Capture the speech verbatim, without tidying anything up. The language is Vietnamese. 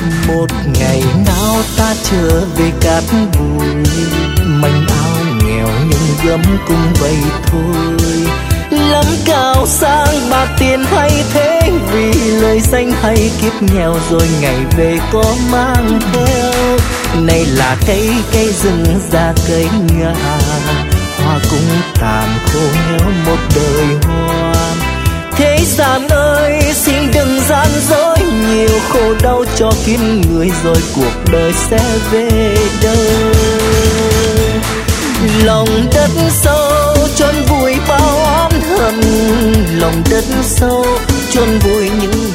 Một ngày nào ta trở về cát bụi, manh áo nghèo nhưng gấm cũng vậy thôi. Lắm cao sang bạc tiền hay thế, vì lời danh hay kiếp nghèo rồi ngày về có mang theo. Này là cây cây rừng già cây ngà, hoa cũng tàn khô héo một đời hoa. Thế gian ơi xin đừng gian dối, nhiều khổ đau cho kiếp người rồi cuộc đời sẽ về đâu. Lòng đất sâu chôn vùi bao oán hận, lòng đất sâu chôn vùi những